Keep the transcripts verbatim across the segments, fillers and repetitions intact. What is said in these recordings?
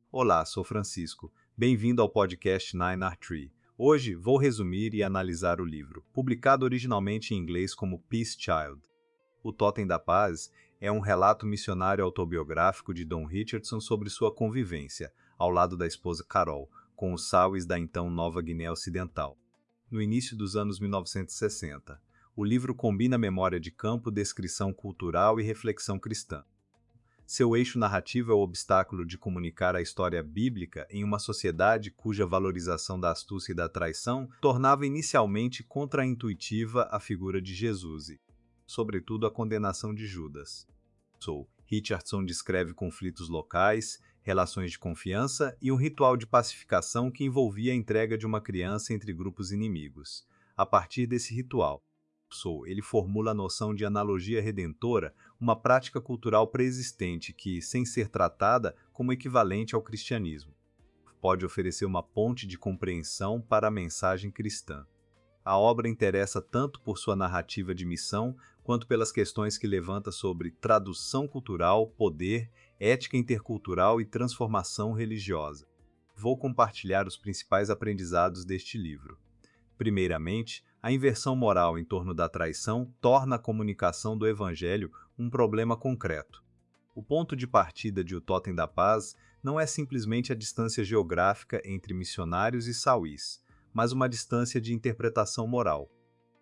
Olá, sou Francisco. Bem-vindo ao podcast Nine R Tree. Hoje vou resumir e analisar o livro, publicado originalmente em inglês como Peace Child. O Totem da Paz é um relato missionário autobiográfico de Don Richardson sobre sua convivência, ao lado da esposa Carol, com os Sauis da então Nova Guiné Ocidental. No início dos anos mil novecentos e sessenta, o livro combina memória de campo, descrição cultural e reflexão cristã. Seu eixo narrativo é o obstáculo de comunicar a história bíblica em uma sociedade cuja valorização da astúcia e da traição tornava inicialmente contraintuitiva a figura de Jesus e, sobretudo, a condenação de Judas. Sou. Richardson descreve conflitos locais, relações de confiança e um ritual de pacificação que envolvia a entrega de uma criança entre grupos inimigos. A partir desse ritual, Sou. Ele formula a noção de analogia redentora, uma prática cultural preexistente que, sem ser tratada como equivalente ao cristianismo, pode oferecer uma ponte de compreensão para a mensagem cristã. A obra interessa tanto por sua narrativa de missão, quanto pelas questões que levanta sobre tradução cultural, poder, ética intercultural e transformação religiosa. Vou compartilhar os principais aprendizados deste livro. Primeiramente, a inversão moral em torno da traição torna a comunicação do Evangelho um problema concreto. O ponto de partida de O Totem da Paz não é simplesmente a distância geográfica entre missionários e sauís, mas uma distância de interpretação moral.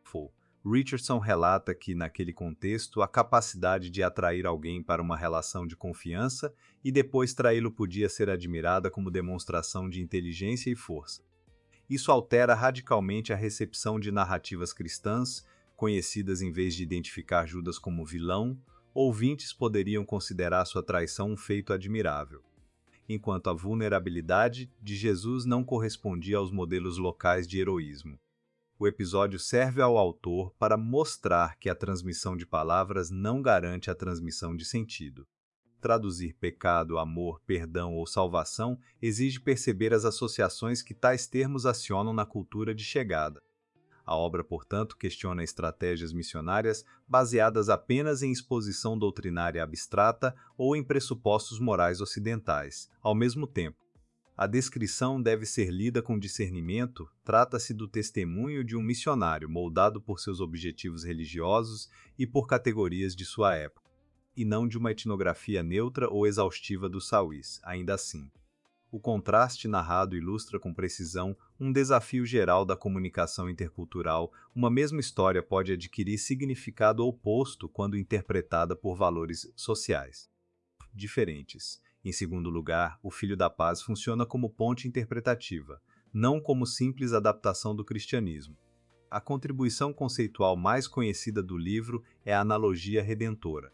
Richardson relata que, naquele contexto, a capacidade de atrair alguém para uma relação de confiança e depois traí-lo podia ser admirada como demonstração de inteligência e força. Isso altera radicalmente a recepção de narrativas cristãs, conhecidas em vez de identificar Judas como vilão, ouvintes poderiam considerar sua traição um feito admirável, enquanto a vulnerabilidade de Jesus não correspondia aos modelos locais de heroísmo. O episódio serve ao autor para mostrar que a transmissão de palavras não garante a transmissão de sentido. Traduzir pecado, amor, perdão ou salvação exige perceber as associações que tais termos acionam na cultura de chegada. A obra, portanto, questiona estratégias missionárias baseadas apenas em exposição doutrinária abstrata ou em pressupostos morais ocidentais. Ao mesmo tempo, a descrição deve ser lida com discernimento, trata-se do testemunho de um missionário moldado por seus objetivos religiosos e por categorias de sua época, e não de uma etnografia neutra ou exaustiva dos sauís. Ainda assim, o contraste narrado ilustra com precisão um desafio geral da comunicação intercultural. Uma mesma história pode adquirir significado oposto quando interpretada por valores sociais diferentes. Em segundo lugar, o Filho da Paz funciona como ponte interpretativa, não como simples adaptação do cristianismo. A contribuição conceitual mais conhecida do livro é a analogia redentora.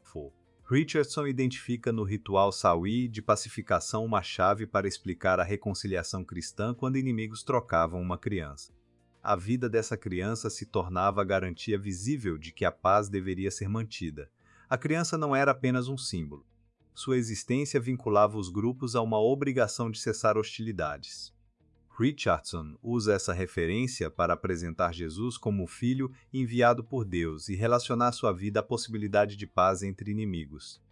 Richardson identifica no ritual sauí de pacificação uma chave para explicar a reconciliação cristã quando inimigos trocavam uma criança. A vida dessa criança se tornava a garantia visível de que a paz deveria ser mantida. A criança não era apenas um símbolo. Sua existência vinculava os grupos a uma obrigação de cessar hostilidades. Richardson usa essa referência para apresentar Jesus como o Filho enviado por Deus e relacionar sua vida à possibilidade de paz entre inimigos.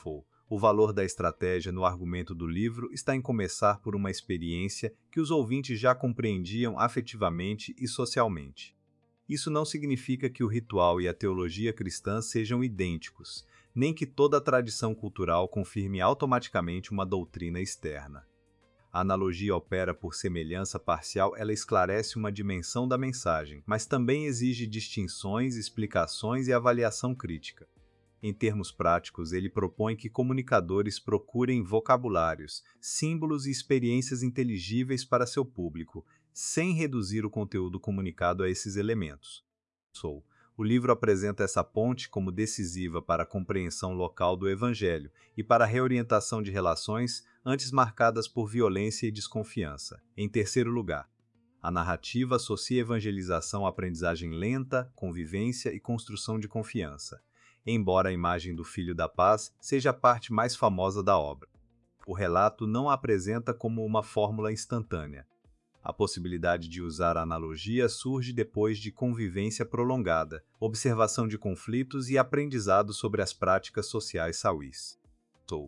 O valor da estratégia no argumento do livro está em começar por uma experiência que os ouvintes já compreendiam afetivamente e socialmente. Isso não significa que o ritual e a teologia cristã sejam idênticos, nem que toda a tradição cultural confirme automaticamente uma doutrina externa. A analogia opera por semelhança parcial, ela esclarece uma dimensão da mensagem, mas também exige distinções, explicações e avaliação crítica. Em termos práticos, ele propõe que comunicadores procurem vocabulários, símbolos e experiências inteligíveis para seu público, sem reduzir o conteúdo comunicado a esses elementos. Sou. O livro apresenta essa ponte como decisiva para a compreensão local do Evangelho e para a reorientação de relações antes marcadas por violência e desconfiança. Em terceiro lugar, a narrativa associa evangelização à aprendizagem lenta, convivência e construção de confiança, embora a imagem do Filho da Paz seja a parte mais famosa da obra. O relato não a apresenta como uma fórmula instantânea. A possibilidade de usar a analogia surge depois de convivência prolongada, observação de conflitos e aprendizado sobre as práticas sociais sauís.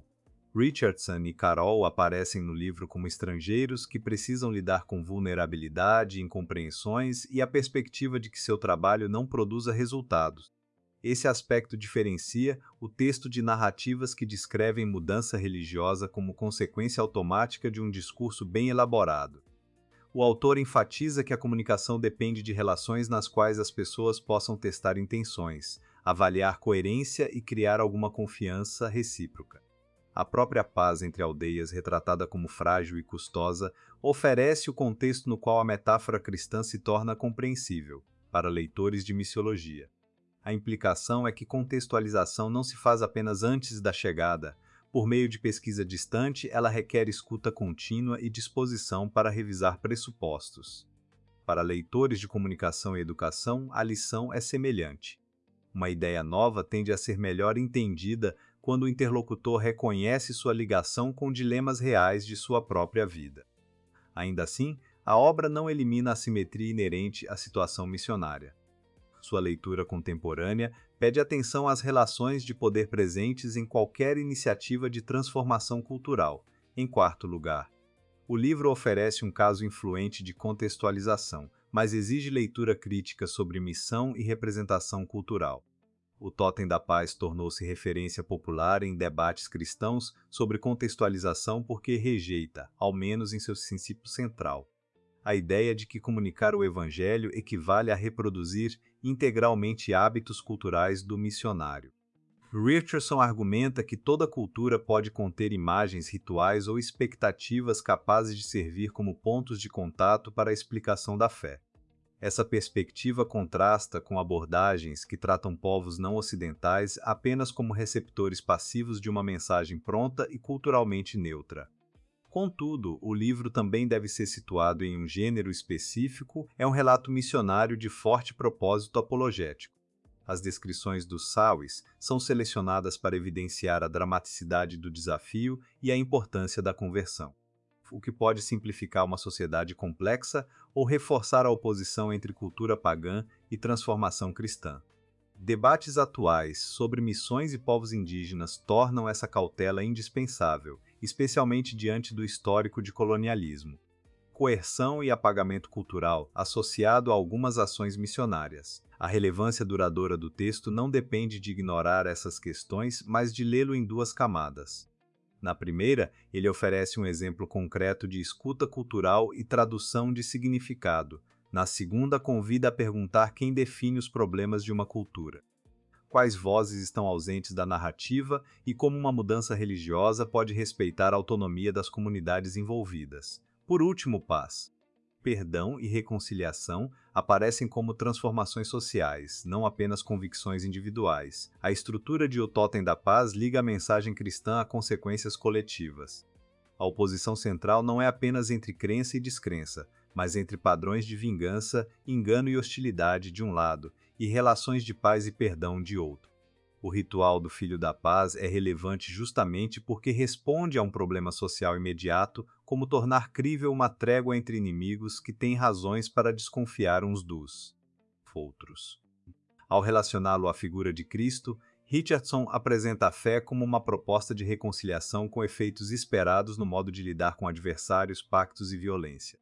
Richardson e Carol aparecem no livro como estrangeiros que precisam lidar com vulnerabilidade, incompreensões e a perspectiva de que seu trabalho não produza resultados. Esse aspecto diferencia o texto de narrativas que descrevem mudança religiosa como consequência automática de um discurso bem elaborado. O autor enfatiza que a comunicação depende de relações nas quais as pessoas possam testar intenções, avaliar coerência e criar alguma confiança recíproca. A própria paz entre aldeias, retratada como frágil e custosa, oferece o contexto no qual a metáfora cristã se torna compreensível para leitores de missiologia. A implicação é que contextualização não se faz apenas antes da chegada. Por meio de pesquisa distante, ela requer escuta contínua e disposição para revisar pressupostos. Para leitores de comunicação e educação, a lição é semelhante. Uma ideia nova tende a ser melhor entendida quando o interlocutor reconhece sua ligação com dilemas reais de sua própria vida. Ainda assim, a obra não elimina a assimetria inerente à situação missionária. Sua leitura contemporânea pede atenção às relações de poder presentes em qualquer iniciativa de transformação cultural. Em quarto lugar, o livro oferece um caso influente de contextualização, mas exige leitura crítica sobre missão e representação cultural. O Totem da Paz tornou-se referência popular em debates cristãos sobre contextualização porque rejeita, ao menos em seu princípio central, a ideia de que comunicar o Evangelho equivale a reproduzir integralmente hábitos culturais do missionário. Richardson argumenta que toda cultura pode conter imagens, rituais ou expectativas capazes de servir como pontos de contato para a explicação da fé. Essa perspectiva contrasta com abordagens que tratam povos não ocidentais apenas como receptores passivos de uma mensagem pronta e culturalmente neutra. Contudo, o livro também deve ser situado em um gênero específico, é um relato missionário de forte propósito apologético. As descrições dos Sawis são selecionadas para evidenciar a dramaticidade do desafio e a importância da conversão, o que pode simplificar uma sociedade complexa ou reforçar a oposição entre cultura pagã e transformação cristã. Debates atuais sobre missões e povos indígenas tornam essa cautela indispensável, especialmente diante do histórico de colonialismo, coerção e apagamento cultural associado a algumas ações missionárias. A relevância duradoura do texto não depende de ignorar essas questões, mas de lê-lo em duas camadas. Na primeira, ele oferece um exemplo concreto de escuta cultural e tradução de significado. Na segunda, convida a perguntar quem define os problemas de uma cultura. Quais vozes estão ausentes da narrativa e como uma mudança religiosa pode respeitar a autonomia das comunidades envolvidas. Por último, paz, perdão e reconciliação aparecem como transformações sociais, não apenas convicções individuais. A estrutura de O Totem da Paz liga a mensagem cristã a consequências coletivas. A oposição central não é apenas entre crença e descrença, mas entre padrões de vingança, engano e hostilidade de um lado, e relações de paz e perdão de outro. O ritual do Filho da Paz é relevante justamente porque responde a um problema social imediato, como tornar crível uma trégua entre inimigos que têm razões para desconfiar uns dos outros. Ao relacioná-lo à figura de Cristo, Richardson apresenta a fé como uma proposta de reconciliação com efeitos esperados no modo de lidar com adversários, pactos e violência.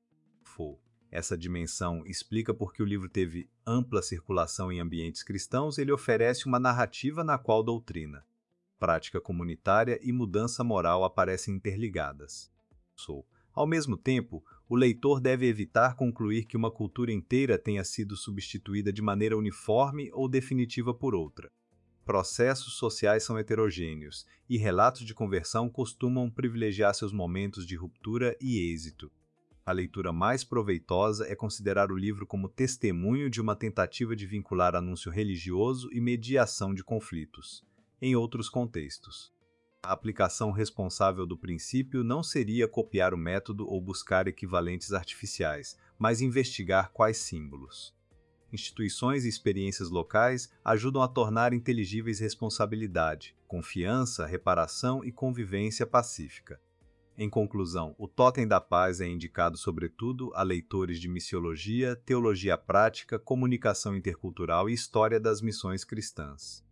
Essa dimensão explica por que o livro teve ampla circulação em ambientes cristãos. Ele oferece uma narrativa na qual doutrina, prática comunitária e mudança moral aparecem interligadas. Ao mesmo tempo, o leitor deve evitar concluir que uma cultura inteira tenha sido substituída de maneira uniforme ou definitiva por outra. Processos sociais são heterogêneos, e relatos de conversão costumam privilegiar seus momentos de ruptura e êxito. A leitura mais proveitosa é considerar o livro como testemunho de uma tentativa de vincular anúncio religioso e mediação de conflitos. Em outros contextos, a aplicação responsável do princípio não seria copiar o método ou buscar equivalentes artificiais, mas investigar quais símbolos. Instituições e experiências locais ajudam a tornar inteligíveis responsabilidade, confiança, reparação e convivência pacífica. Em conclusão, o Totem da Paz é indicado sobretudo a leitores de missiologia, teologia prática, comunicação intercultural e história das missões cristãs.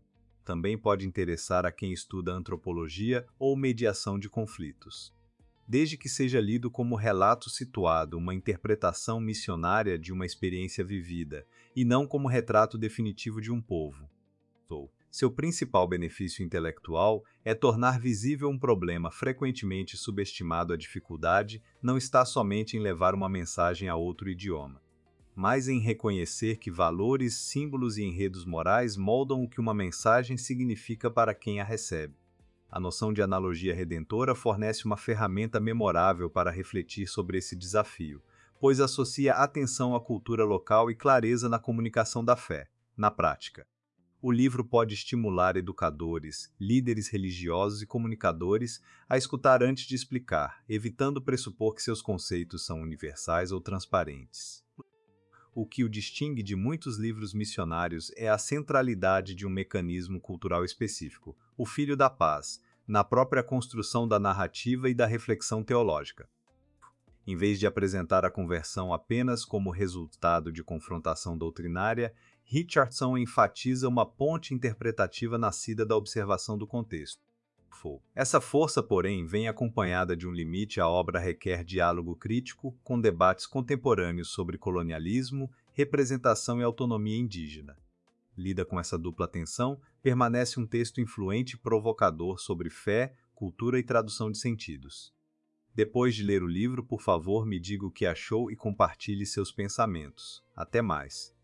também pode interessar a quem estuda antropologia ou mediação de conflitos. Desde que seja lido como relato situado, uma interpretação missionária de uma experiência vivida, e não como retrato definitivo de um povo. Seu principal benefício intelectual é tornar visível um problema frequentemente subestimado. A dificuldade não está somente em levar uma mensagem a outro idioma, mas em reconhecer que valores, símbolos e enredos morais moldam o que uma mensagem significa para quem a recebe. A noção de analogia redentora fornece uma ferramenta memorável para refletir sobre esse desafio, pois associa atenção à cultura local e clareza na comunicação da fé. Na prática, o livro pode estimular educadores, líderes religiosos e comunicadores a escutar antes de explicar, evitando pressupor que seus conceitos são universais ou transparentes. O que o distingue de muitos livros missionários é a centralidade de um mecanismo cultural específico, o Filho da Paz, na própria construção da narrativa e da reflexão teológica. Em vez de apresentar a conversão apenas como resultado de confrontação doutrinária, Richardson enfatiza uma ponte interpretativa nascida da observação do contexto. Essa força, porém, vem acompanhada de um limite. A obra requer diálogo crítico, com debates contemporâneos sobre colonialismo, representação e autonomia indígena. Lida com essa dupla tensão, permanece um texto influente e provocador sobre fé, cultura e tradução de sentidos. Depois de ler o livro, por favor, me diga o que achou e compartilhe seus pensamentos. Até mais!